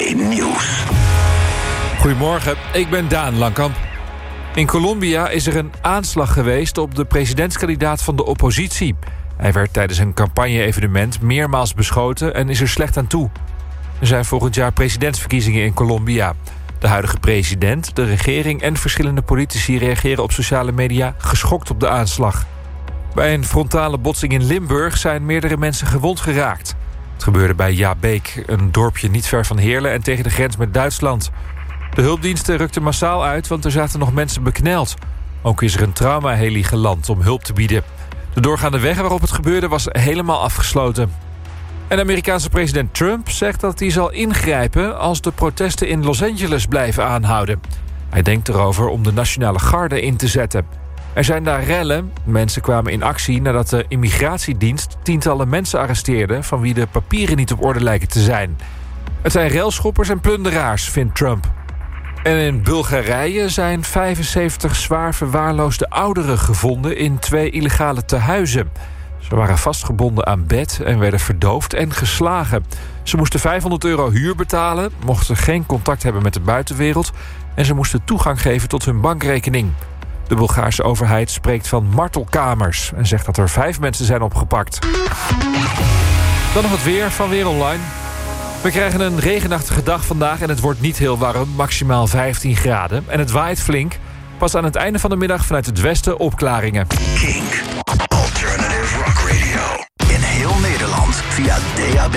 Nieuws. Goedemorgen, ik ben Daan Langkamp. In Colombia is er een aanslag geweest op de presidentskandidaat van de oppositie. Hij werd tijdens een campagne-evenement meermaals beschoten en is er slecht aan toe. Er zijn volgend jaar presidentsverkiezingen in Colombia. De huidige president, de regering en verschillende politici reageren op sociale media geschokt op de aanslag. Bij een frontale botsing in Limburg zijn meerdere mensen gewond geraakt. Het gebeurde bij Jabeek, een dorpje niet ver van Heerlen en tegen de grens met Duitsland. De hulpdiensten rukten massaal uit, want er zaten nog mensen bekneld. Ook is er een traumaheli geland om hulp te bieden. De doorgaande weg waarop het gebeurde was helemaal afgesloten. En de Amerikaanse president Trump zegt dat hij zal ingrijpen als de protesten in Los Angeles blijven aanhouden. Hij denkt erover om de Nationale Garde in te zetten. Er zijn daar rellen. Mensen kwamen in actie nadat de immigratiedienst tientallen mensen arresteerde van wie de papieren niet op orde lijken te zijn. Het zijn relschoppers en plunderaars, vindt Trump. En in Bulgarije zijn 75 zwaar verwaarloosde ouderen gevonden in 2 illegale tehuizen. Ze waren vastgebonden aan bed en werden verdoofd en geslagen. Ze moesten €500 huur betalen, mochten geen contact hebben met de buitenwereld en ze moesten toegang geven tot hun bankrekening. De Bulgaarse overheid spreekt van martelkamers en zegt dat er 5 mensen zijn opgepakt. Dan nog het weer van Weer Online. We krijgen een regenachtige dag vandaag en het wordt niet heel warm, maximaal 15 graden. En het waait flink. Pas aan het einde van de middag vanuit het westen opklaringen. Kink. Alternative Rock Radio. In heel Nederland via DAB+.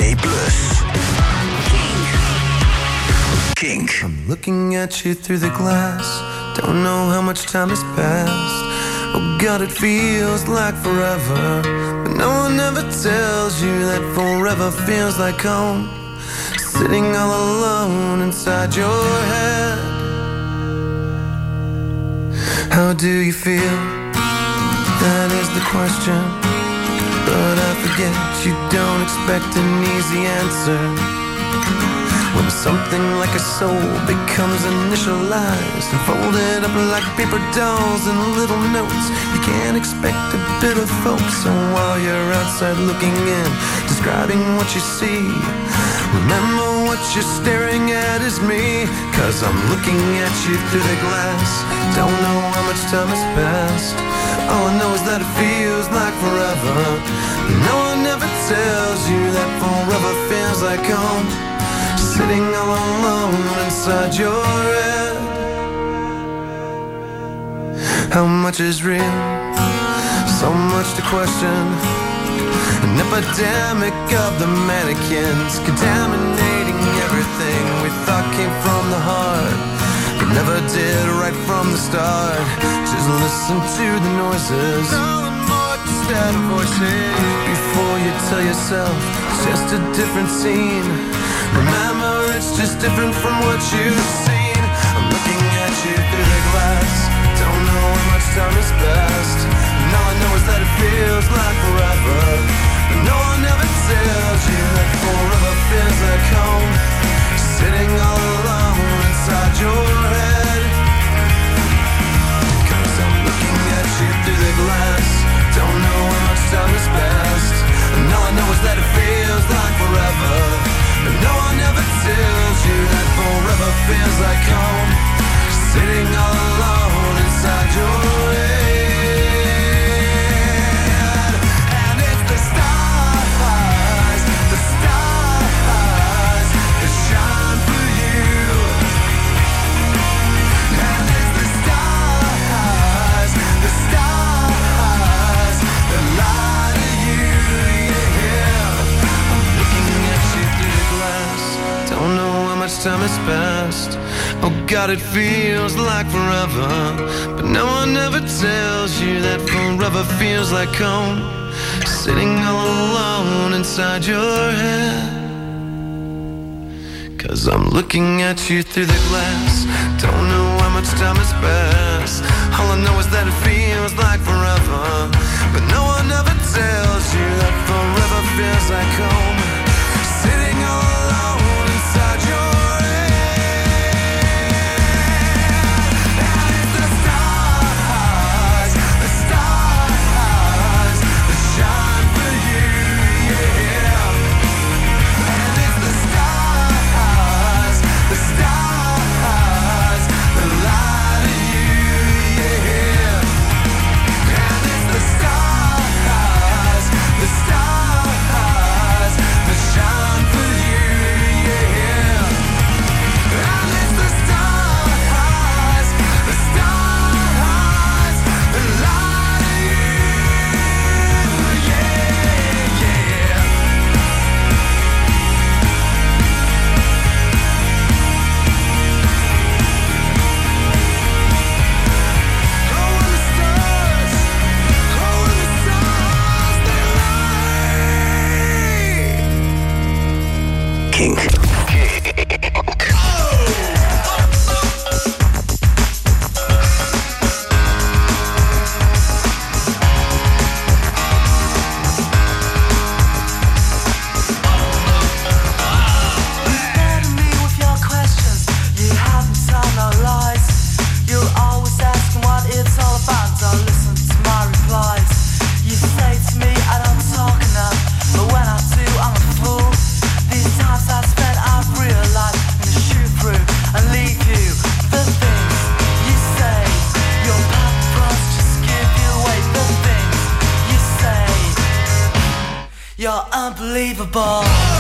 Kink. I'm looking at you through the glass. Don't know how much time has passed. Oh God, it feels like forever. But no one ever tells you that forever feels like home. Sitting all alone inside your head. How do you feel? That is the question. But I forget you don't expect an easy answer. When something like a soul becomes initialized and folded up like paper dolls and little notes, you can't expect a bit of hope. So while you're outside looking in, describing what you see, remember what you're staring at is me. 'Cause I'm looking at you through the glass. Don't know how much time has passed. All I know is that it feels like forever. No one ever tells you that forever feels like home. Sitting all alone inside your head. How much is real? So much to question. An epidemic of the mannequins, contaminating everything we thought came from the heart, but never did right from the start. Just listen to the noises, instead of voices, before you tell yourself it's just a different scene. Remember, it's just different from what you've seen. I'm looking at you through the glass. Don't know how much time has passed. And all I know is that it feels like forever. But no one ever tells you that forever feels like home. Sitting all alone inside your head. 'Cause I'm looking at you through the glass. Don't know how much time has passed. And all I know is that it feels like forever. But no one ever tells you that forever feels like home. Sitting all alone inside your head. And it's the stars that shine for you. And it's the stars that lie to you, yeah. I'm looking at you through the glass. Don't know how much time has passed. Oh God, it feels like forever. But no one ever tells you that forever feels like home. Sitting all alone inside your head. 'Cause I'm looking at you through the glass. Don't know how much time has passed. All I know is that it feels like forever. But no one ever tells you that forever feels like home. Sitting all alone inside your stars You're unbelievable.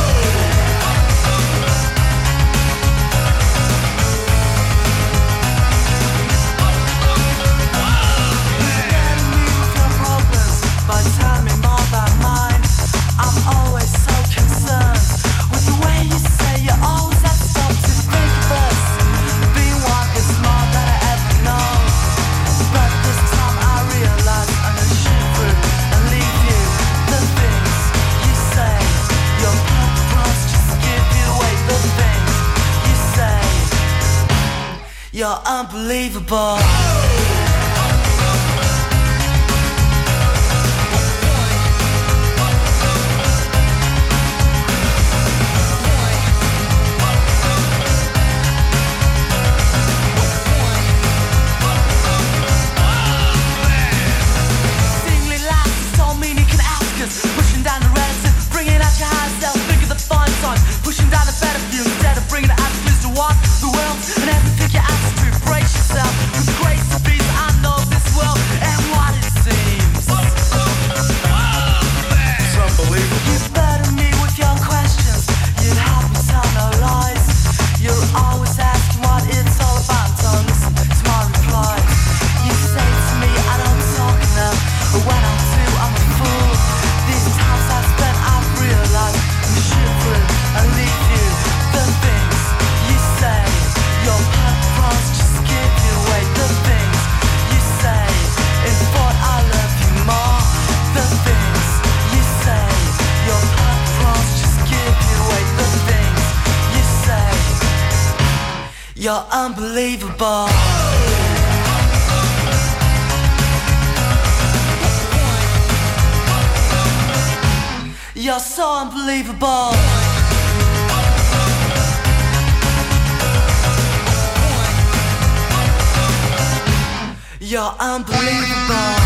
But tell me more about mine. I'm always so concerned with the way you say you always have stuff to think of us. Being one is more than I ever known. But this time I realize I'm gonna shoot through and leave you. The things you say, your purpose just give you away. The things you say, you're unbelievable. Pushing down the relative, bringing out your higher self. Think of the fun times, pushing down the better view instead of bringing it out to walk the world and everything you have to embrace yourself. With grace to be, I know this world and what it seems. It's unbelievable. You burden me with your questions. You help me tell no lies. You're always asking what it's all about. Don't listen to my replies. You say to me I don't talk enough, but when I do, I'm a fool. These times I've spent, I've realized I'm shoot through and leave you. The things you say, your purpose just give you away. The things you say, in thought I love you more. The things you say, your purpose just give you away. The things you say, you're unbelievable. You're so unbelievable. You're unbelievable.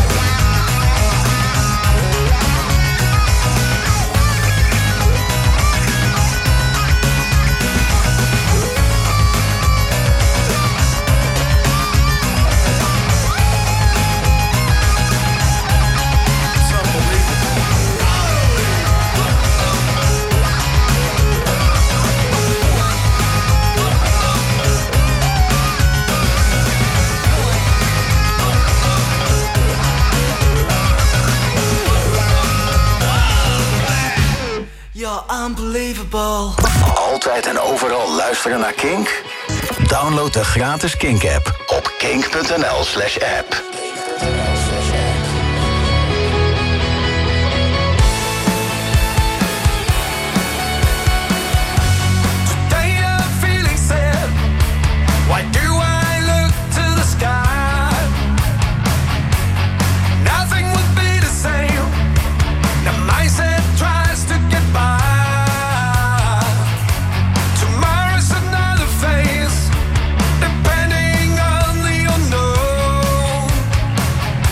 You're unbelievable. Altijd en overal luisteren naar Kink? Download de gratis Kink-app op kink.nl/app. Why do I look to the sky? Nothing would be the same. The mindset tries to get by. Tomorrow's another phase, depending on the unknown.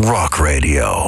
Rock Radio.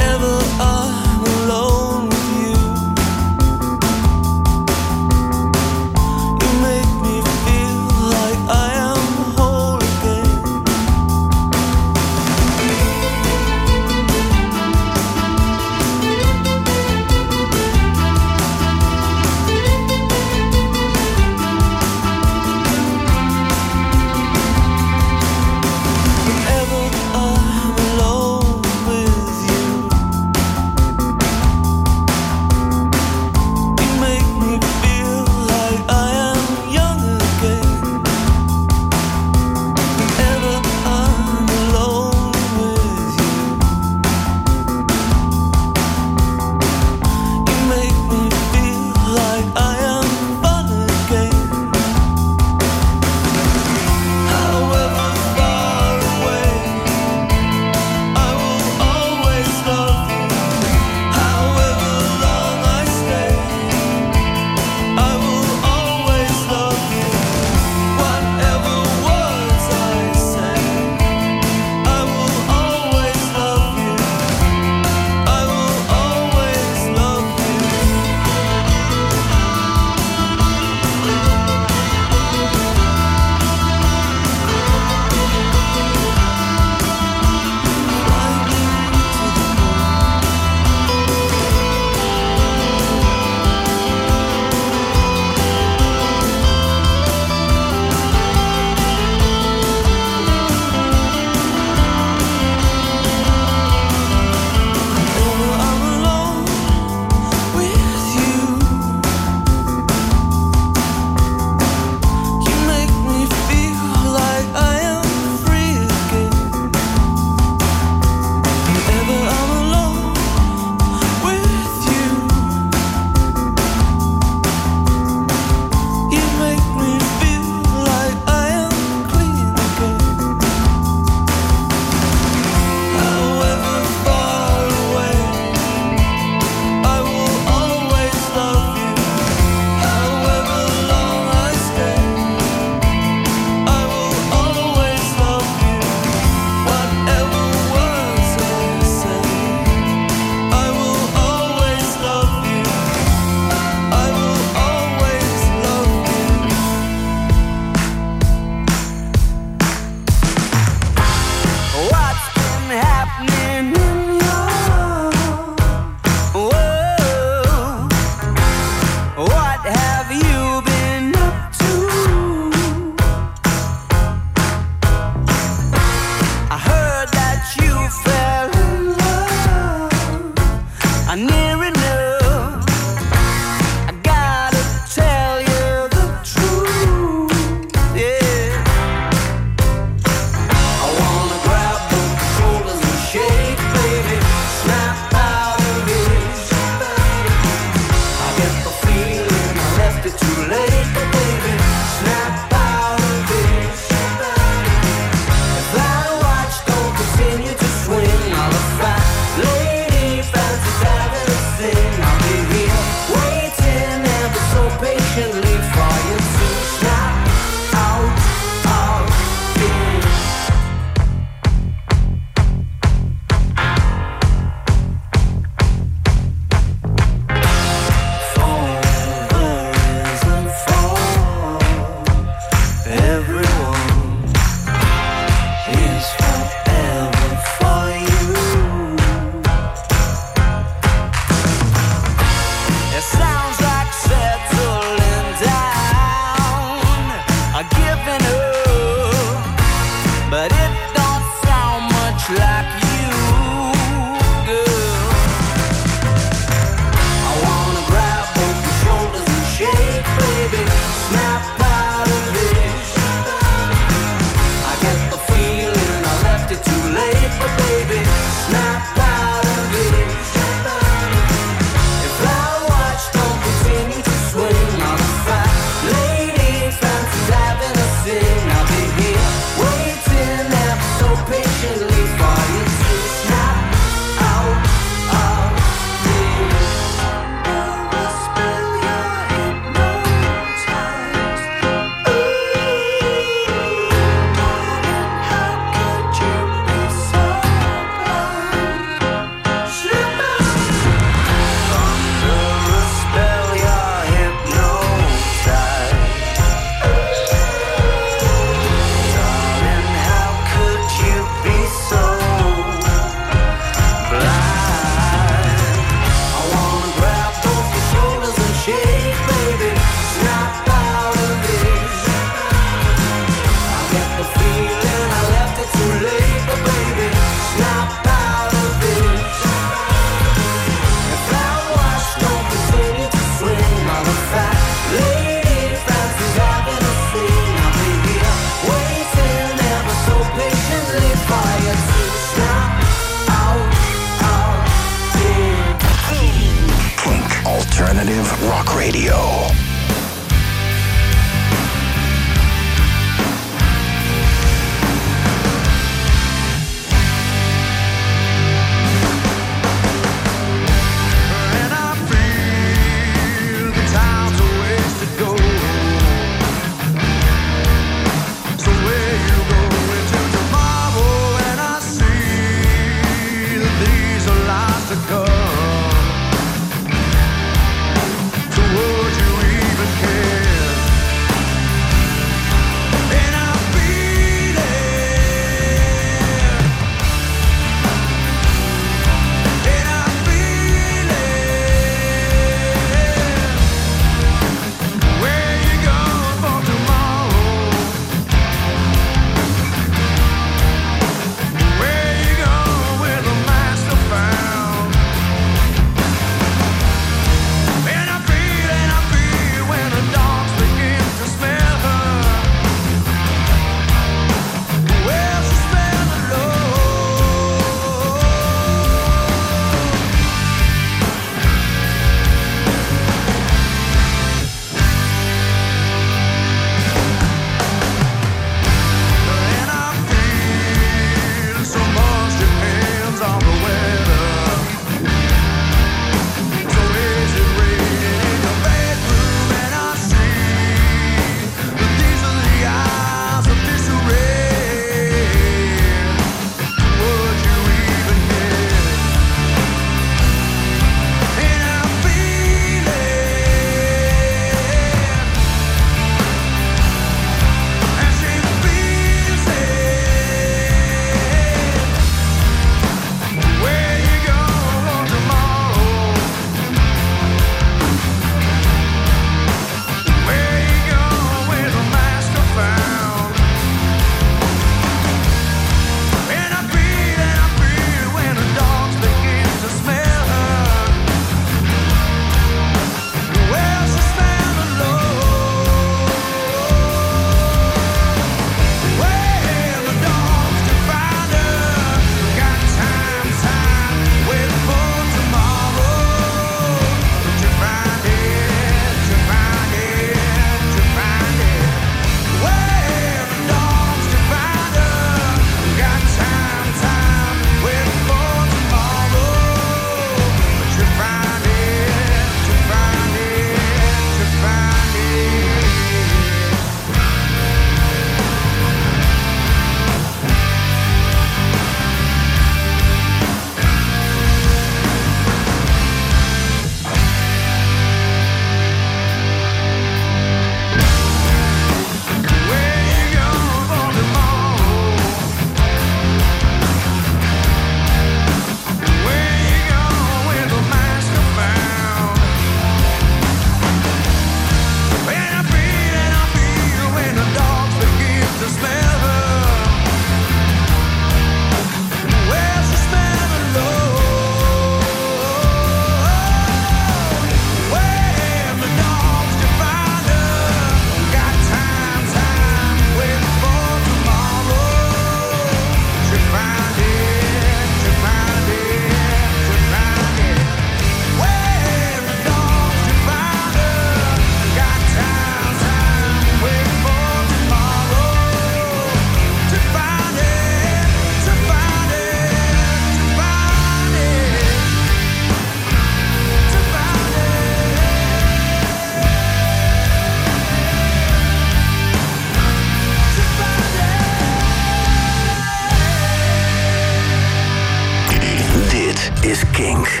Kink.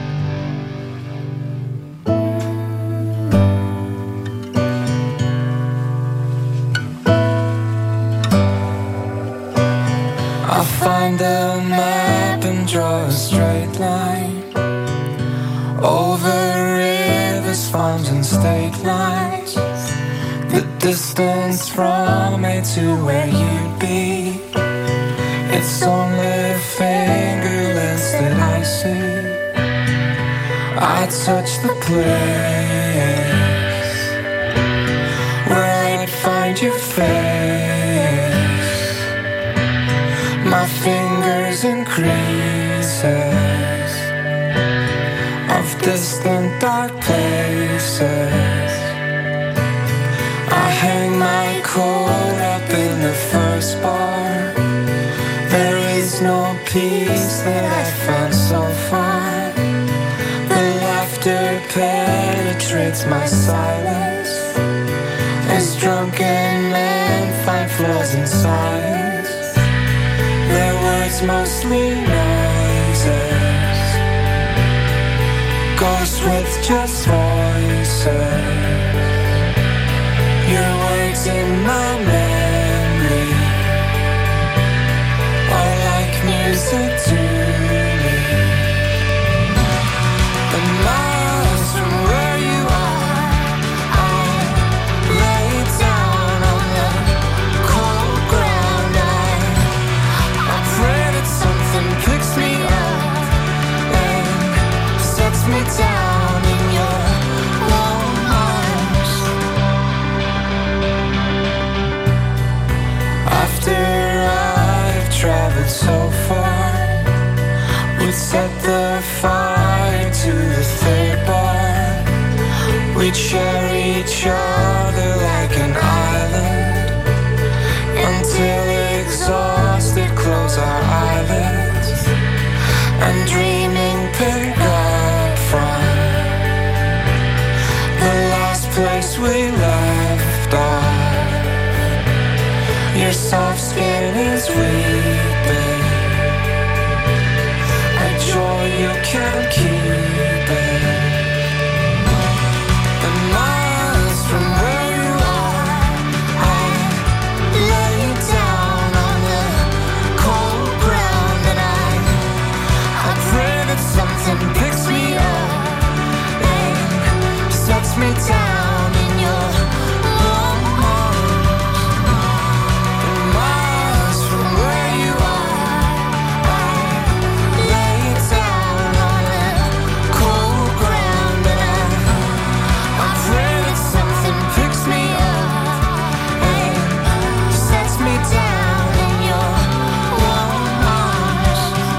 I'll find a map and draw a straight line over rivers, farms and state lines. The distance from me to where you'd be, it's only fingerless that I see. I touch the place where I'd find your face. My fingers in creases of distant dark places. I hang my coat up in the first bar. There is no peace that I've found so far. The laughter penetrates my silence as drunken men find flaws in science. Their words mostly noises, ghosts with just voices. Your words in my memory are like music to me. The miles from where you are, I lay down on the cold ground. I pray that something picks me up and sets me down in your warm arms. After I've traveled so far, we'd set the fire to the third bar. We'd share each other like an island until exhausted close our eyelids and dreaming pick up from the last place we left off. Your soft skin is weeping, a joy you can't keep it. The miles from where you are, I lay down on the cold ground. And I pray that something picks me up and sets me down in your warm arms. The miles from where you are, I lay down on the cold ground. And I pray that something picks me up and sets me down in your warm arms.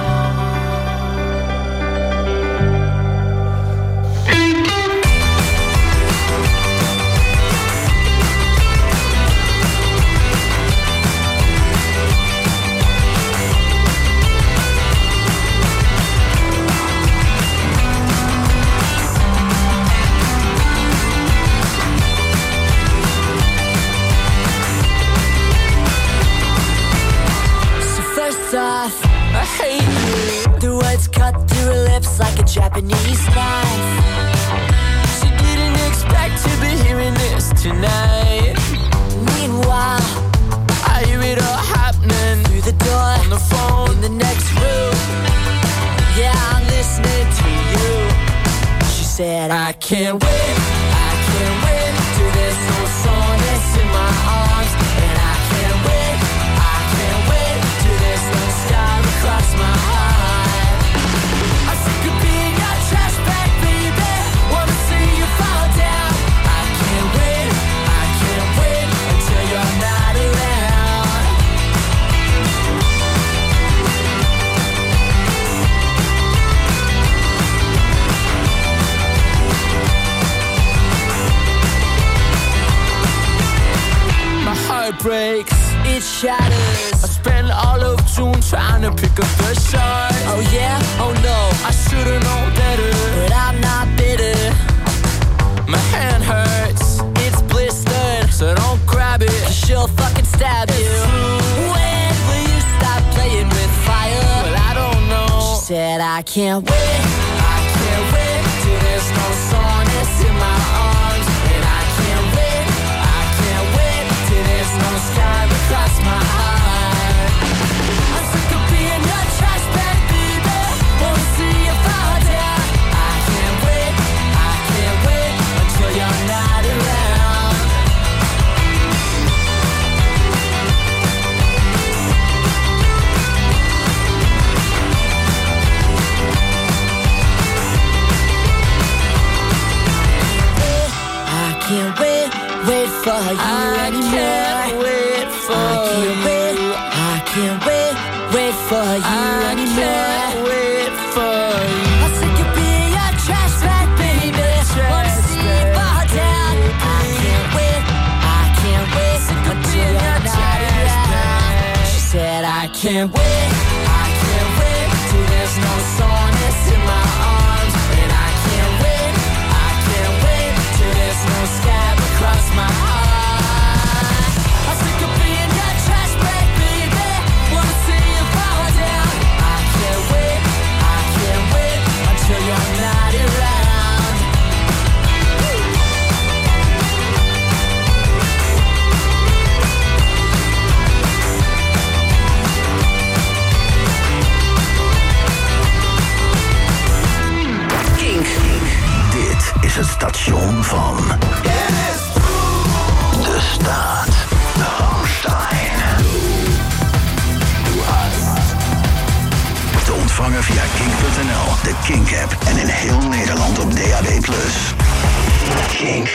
So first off, I hate you. The words cut through her lips like a Japanese knife. She didn't expect to be hearing this tonight. Meanwhile, I hear it all happening through the door, on the phone, in the next room. Yeah, I'm listening to you. She said, I can't wait to this whole song that's in my arms. And I can't wait to this little star across my heart. I'm sick of being your trash bag, baby. Wanna see you fall down. I can't wait until you're not around. My heart breaks, it shatters. I spend all of June trying to pick up the shards. Oh yeah? Oh no, I should've known better, but I'm not bitter. my hand hurts, it's blistered, so don't grab it. She'll fucking stab you. When will you stop playing with fire? Well, I don't know. She said, I can't wait till there's no soreness in my arms. And I can't wait till there's no sky across my heart. I'm sick of being your trash bag, baby. Won't see you fall down. I can't wait until you're not around. I can't wait for you anymore. I can't wait for you. I can't wait for you anymore. I can't wait for you. I'm sick of being your trash bag, baby. Wanna see you fall down. I can't wait until you're not around. She said, I can't wait till there's no soreness in my arms. And I can't wait till there's no scab across my heart. I'm sick of being your trash bag, baby. Wanna see you fall down. I can't wait until you're not around. Kink. Dit is het station van de staat. Rammstein. Te ontvangen via kink.nl, de Kink-app en in heel Nederland op DAB+. Kink.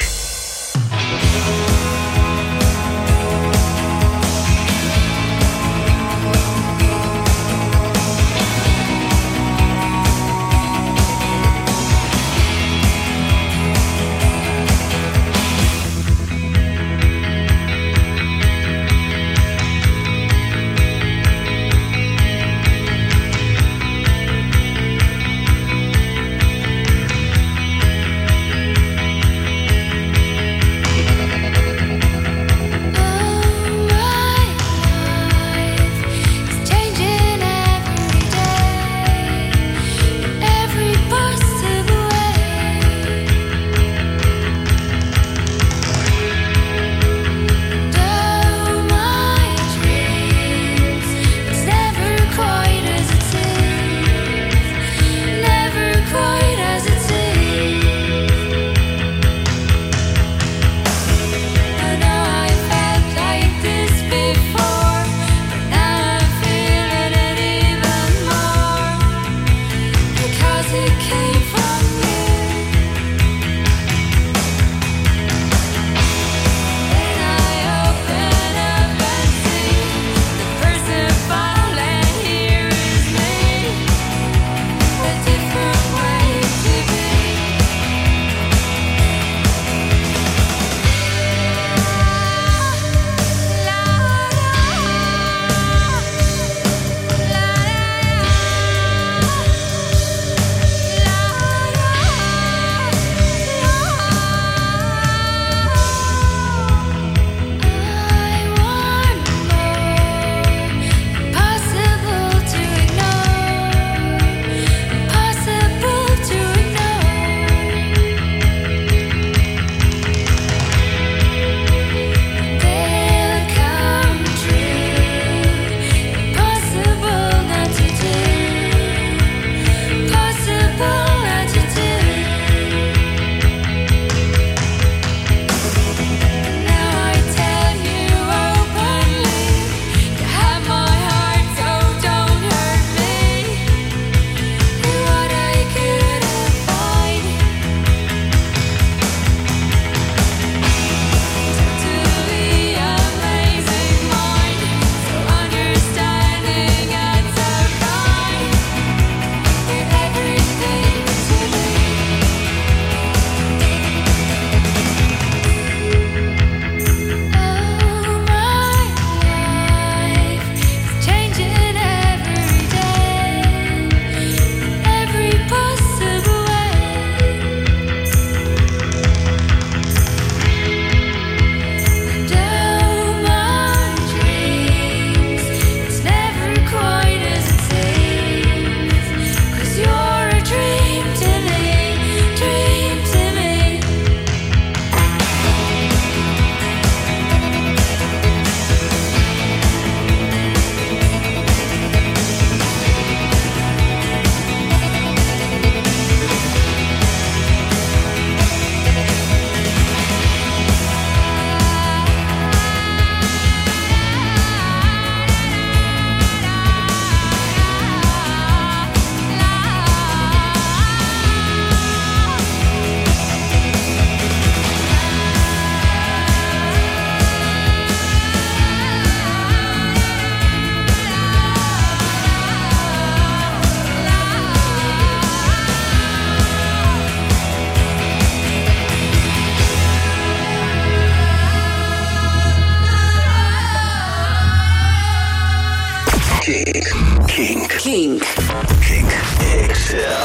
Kink XL.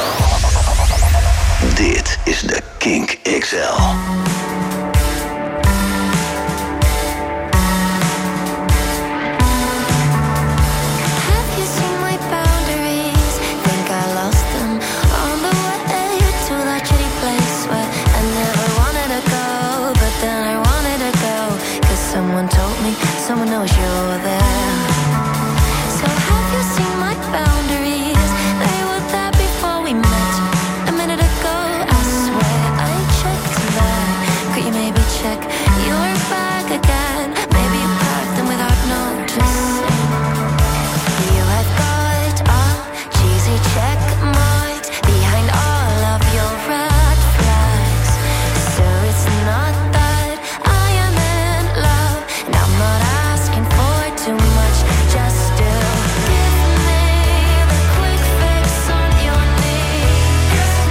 Dit is de Kink XL. Someone told me, someone knows you're there. So have you seen my boundaries? They were there before we met. A minute ago, I swear I checked that. Could you maybe check your bag again? Maybe you packed them without noticing. You have got all cheesy check marks behind all of your red flags. So it's not that I am in love, and I'm not asking for too much. Just do give me the quick fix on your knees. Give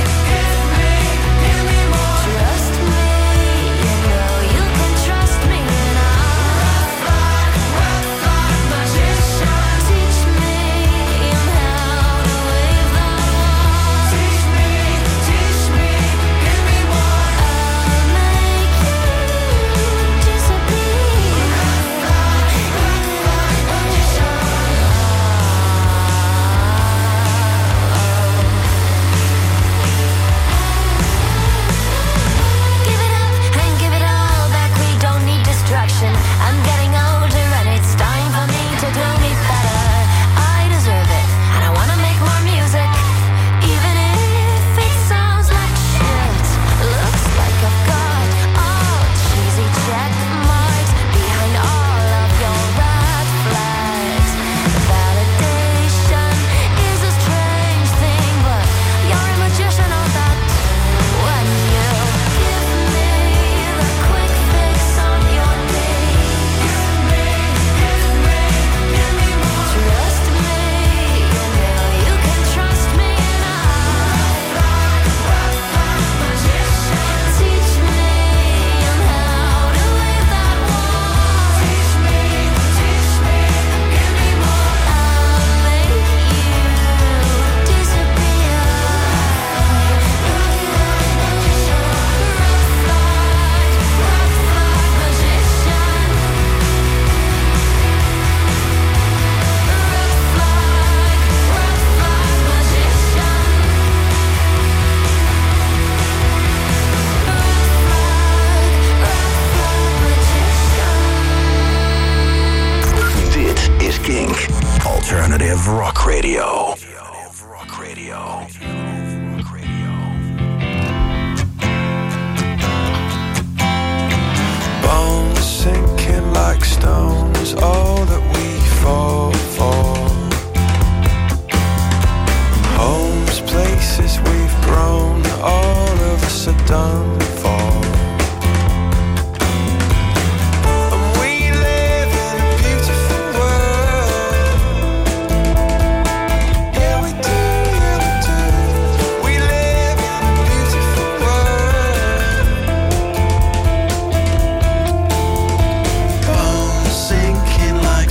me more. Trust me, you know you can trust me, and I'll rough like magician. Teach me how to wave that wand. Teach me, give me more. I'll make you disappear. Give it up and give it all back. We don't need distraction. I'm getting older and it's time for me to do me better. I deserve it and I wanna make more music, even if it sounds like shit. Looks like I've got all cheesy check marks behind all of your red flags. Validation is a strange thing, but you're a magician on that. When you give me the quick fix on your knees. Give me more. Trust me, you know you can trust me, and I'll rough magician. Teach me how to wave that wand. Teach me, give me more. I'll make you disappear. Dit is Kink. Alternative Rock Radio. Bones sinking like stones, all that we fall for. Homes, places we've grown, all of us are done for. And we live in a beautiful world. Yeah, we do, yeah, we do. We live in a beautiful world. Bones sinking like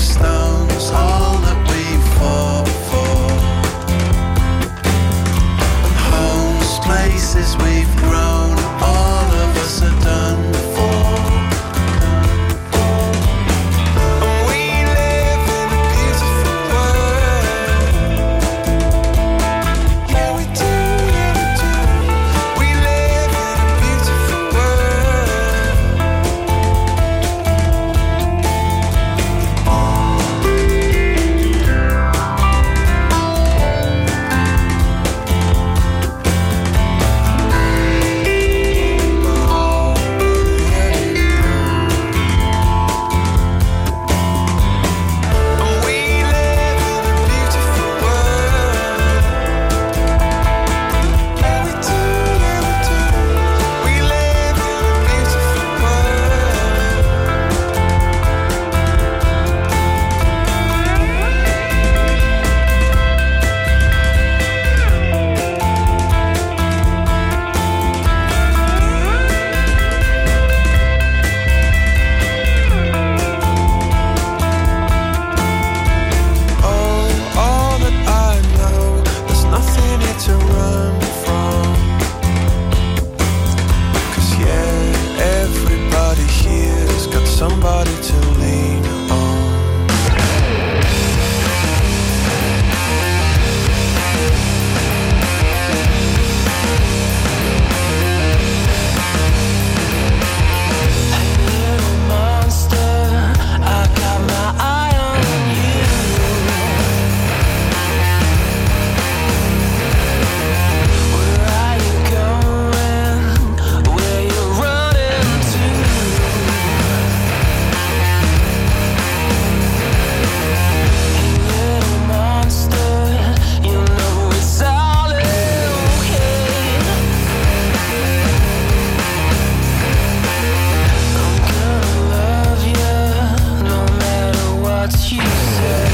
what you say.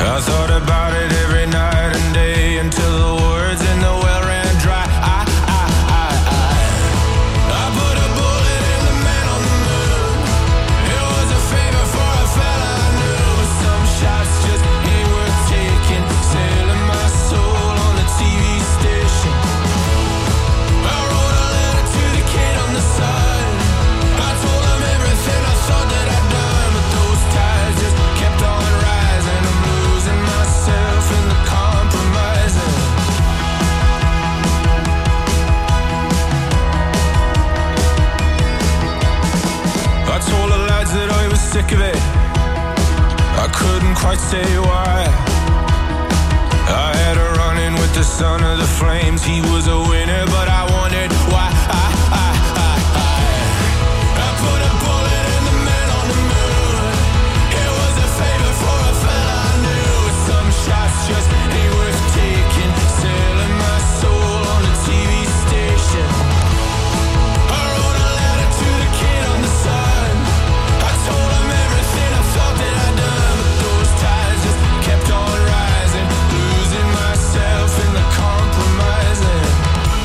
I thought about it every night and day until the words in the well ran dry. I put a bullet in the man on the moon. It was a favor for a fella I knew. Some shots just ain't worth taking. Selling my soul on the TV station. I wrote a letter to the kid on the side. I told him everything I thought that I'd done, but those ties just kept on rising. I'm losing myself in the compromising. I told the lads that I was sick of it. I couldn't quite say why. I had a run-in with the son of the flames. He was a winner, but I wondered why. I put a bullet in the man on the moon. It was a favor for a fella I knew. Some shots just ain't worth taking. Selling my soul on the TV station. I wrote a letter to the kid on the side. I told him everything I thought that I'd done, but those ties just kept on rising. Losing myself in the compromising.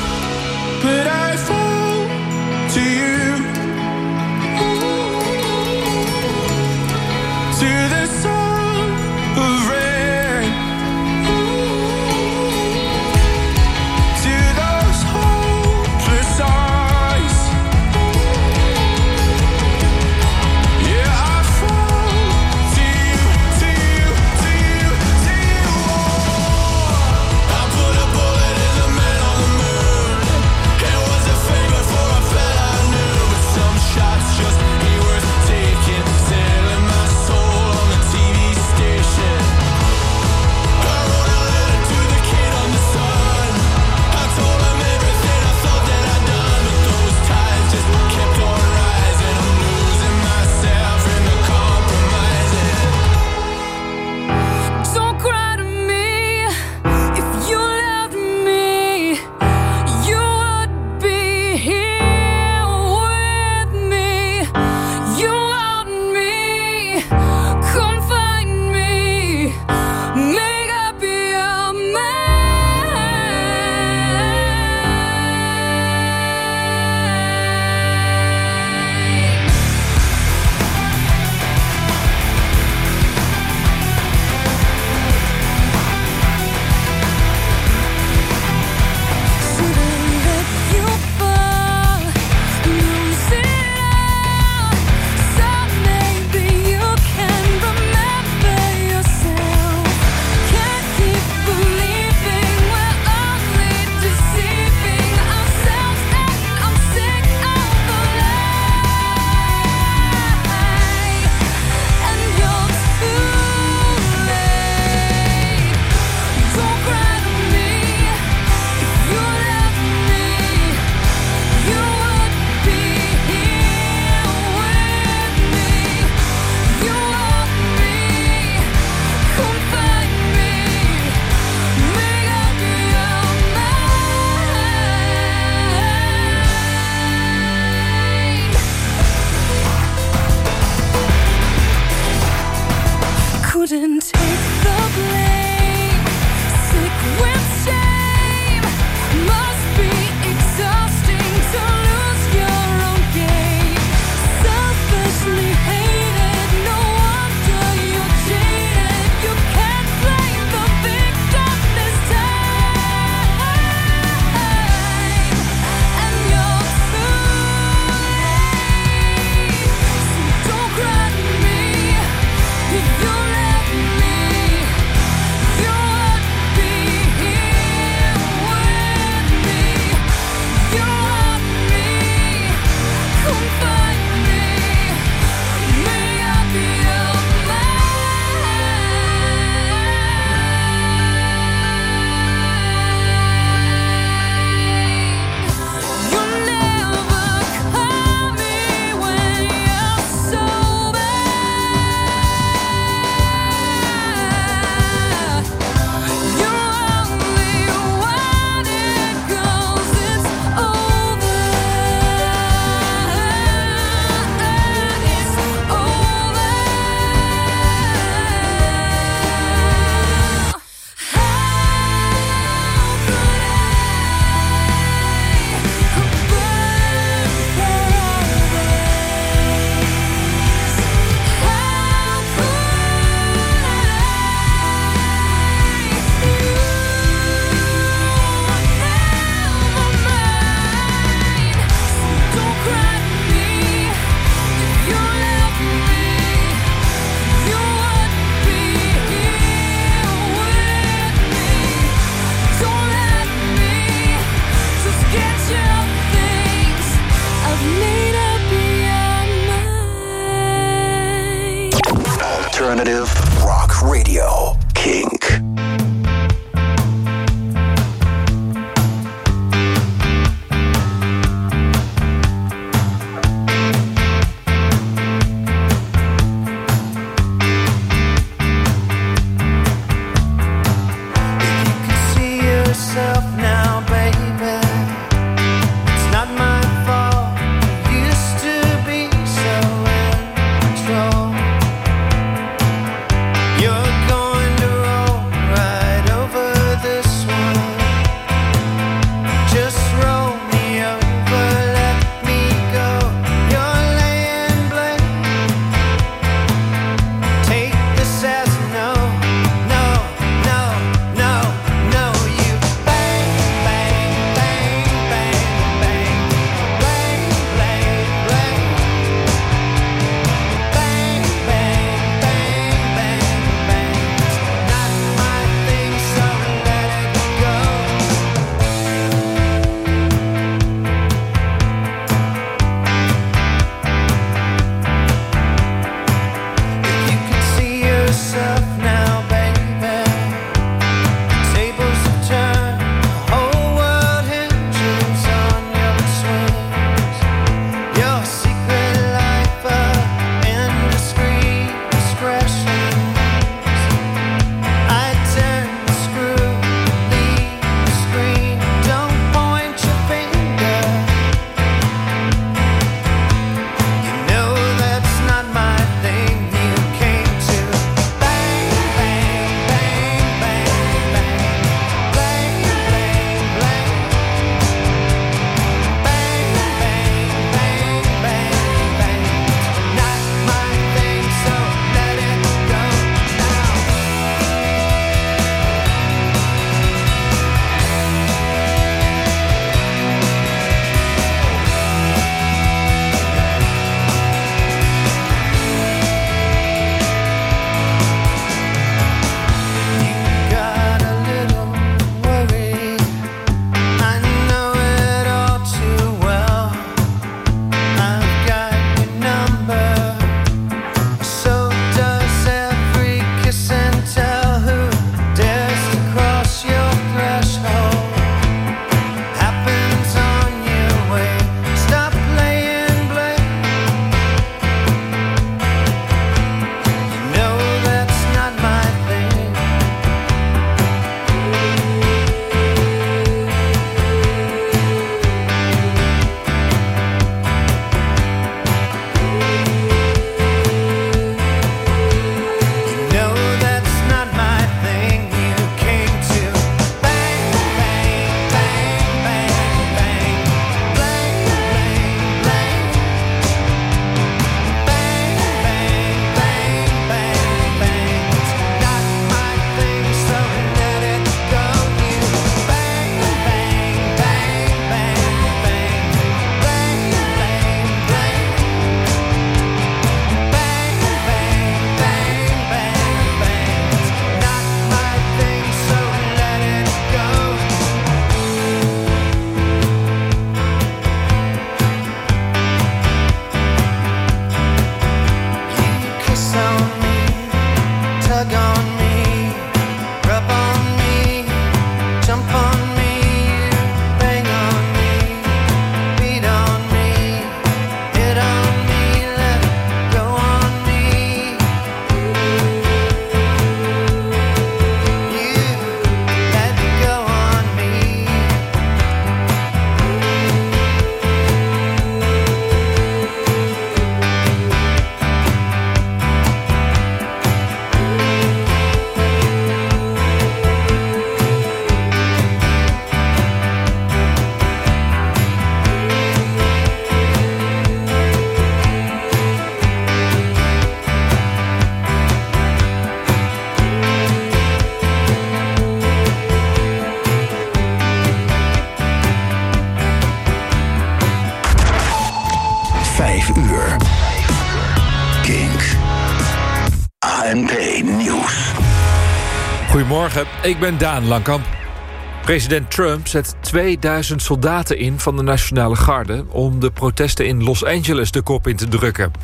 Radio. Kink. ANP Nieuws. Goedemorgen, ik ben Daan Langkamp. President Trump zet 2000 soldaten in van de Nationale Garde om de protesten in Los Angeles de kop in te drukken. Het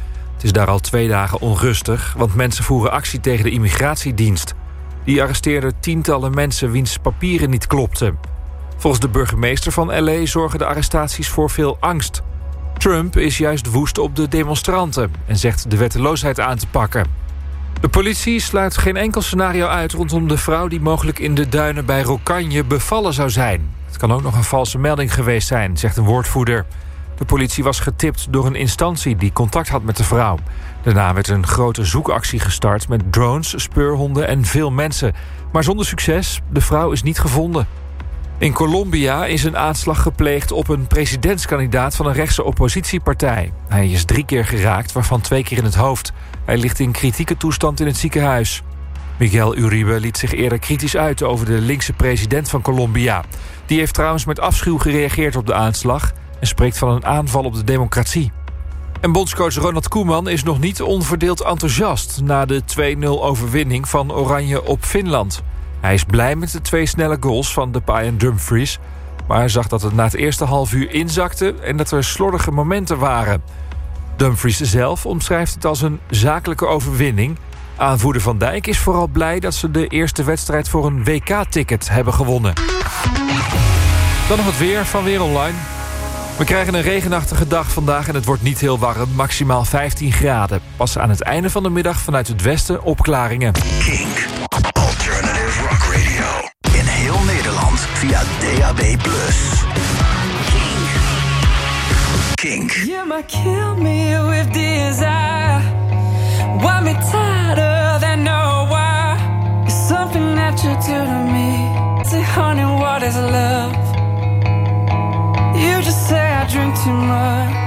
Het is daar al 2 dagen onrustig, want mensen voeren actie tegen de immigratiedienst. Die arresteerde tientallen mensen wiens papieren niet klopten. Volgens de burgemeester van L.A. zorgen de arrestaties voor veel angst. Trump is juist woest op de demonstranten en zegt de wetteloosheid aan te pakken. De politie sluit geen enkel scenario uit rondom de vrouw die mogelijk in de duinen bij Rokanje bevallen zou zijn. Het kan ook nog een valse melding geweest zijn, zegt een woordvoerder. De politie was getipt door een instantie die contact had met de vrouw. Daarna werd een grote zoekactie gestart met drones, speurhonden en veel mensen. Maar zonder succes, de vrouw is niet gevonden. In Colombia is een aanslag gepleegd op een presidentskandidaat van een rechtse oppositiepartij. Hij is 3 keer geraakt, waarvan 2 keer in het hoofd. Hij ligt in kritieke toestand in het ziekenhuis. Miguel Uribe liet zich eerder kritisch uit over de linkse president van Colombia. Die heeft trouwens met afschuw gereageerd op de aanslag en spreekt van een aanval op de democratie. En bondscoach Ronald Koeman is nog niet onverdeeld enthousiast na de 2-0 overwinning van Oranje op Finland. Hij is blij met de 2 snelle goals van Depay en Dumfries, maar hij zag dat het na het eerste half uur inzakte en dat er slordige momenten waren. Dumfries zelf omschrijft het als een zakelijke overwinning. Aanvoerder Van Dijk is vooral blij dat ze de eerste wedstrijd voor een WK-ticket hebben gewonnen. Dan nog het weer van Weer Online. We krijgen een regenachtige dag vandaag en het wordt niet heel warm, maximaal 15 graden. Pas aan het einde van de middag vanuit het westen opklaringen. Kink. Alternative Rock Radio. In heel Nederland via DAB+. Kink. Kink. You might kill me with desire. Want me tighter than no why. It's something that you do to me. Say, honey, what is love? You just say I drink too much.